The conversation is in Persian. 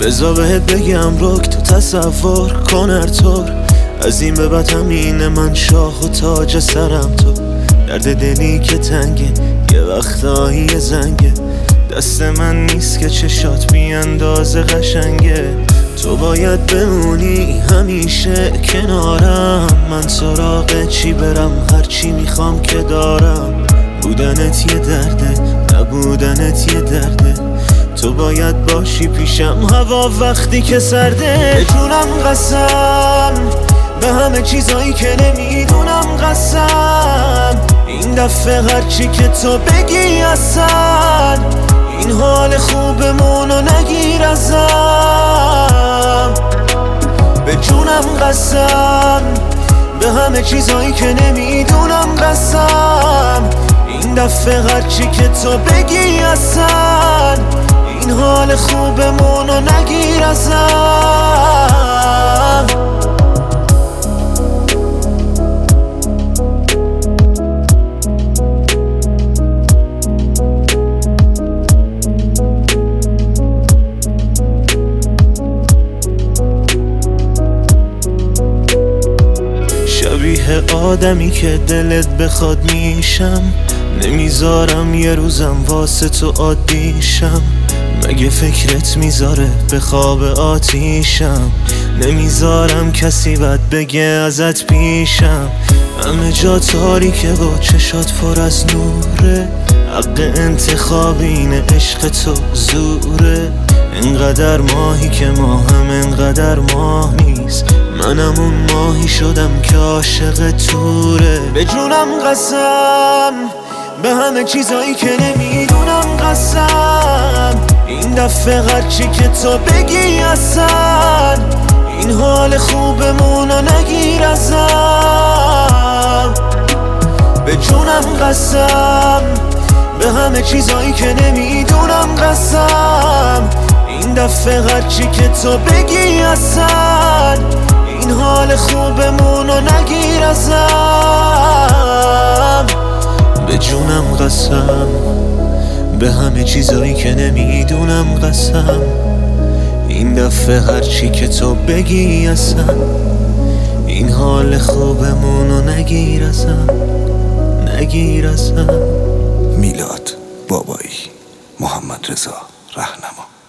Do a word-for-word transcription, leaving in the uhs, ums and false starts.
بذار بهت بگم رک تو تصور کن هر طور از این به بعد همینه، من شاه و تاج سرم تو. درد دلی که تنگه یه وقتایی زنگه، دست من نیست که چشات بی اندازه قشنگه. تو باید بمونی همیشه کنارم، من سراغ چی برم هرچی میخوام که دارم. بودنت یه درده نبودنت یه درده، تو باید باشی پیشم هوا وقتی که سرده. به جونم قسم به همه چیزایی که نمیدونم قسم، این دفعه هرچی که تو بگی اصلا این حال خوبمونو نگیر ازم. به جونم قسم به همه چیزایی که نمیدونم قسم، این دفعه هرچی که تو بگی اصلا این حال خوبمونو نگیر ازم. شبیه آدمی که دلت بخواد میشم، نمیذارم یه روزم واسه تو عادیشم. مگه فکرت میذاره به خواب آتیشم، نمیذارم کسی بد بگه ازت پیشم. همه جا تاریکه و چشات پر از نوره، حق انتخاب اینه عشق تو زوره. انقدر ماهی که ما هم انقدر ماه نیست، منم اون ماهی شدم که عاشق توره. به جونم قسم به همه چیزایی که نمیدونم قسم، این دفعه هرچی که تو بگی اصلا این حال خوبمونو نگیر ازم. به جونم قسم به همه چیزایی که نمیدونم قسم، این دفعه هرچی که تو بگی اصلا این حال خوبمونو نگیر ازم. به جونم قسم به همه چیزایی که نمیدونم قسم، این دفعه هرچی که تو بگی اصلا این حال خوبمونو نگیر ازم نگیر ازم. میلاد بابایی، محمد رضا رهنما.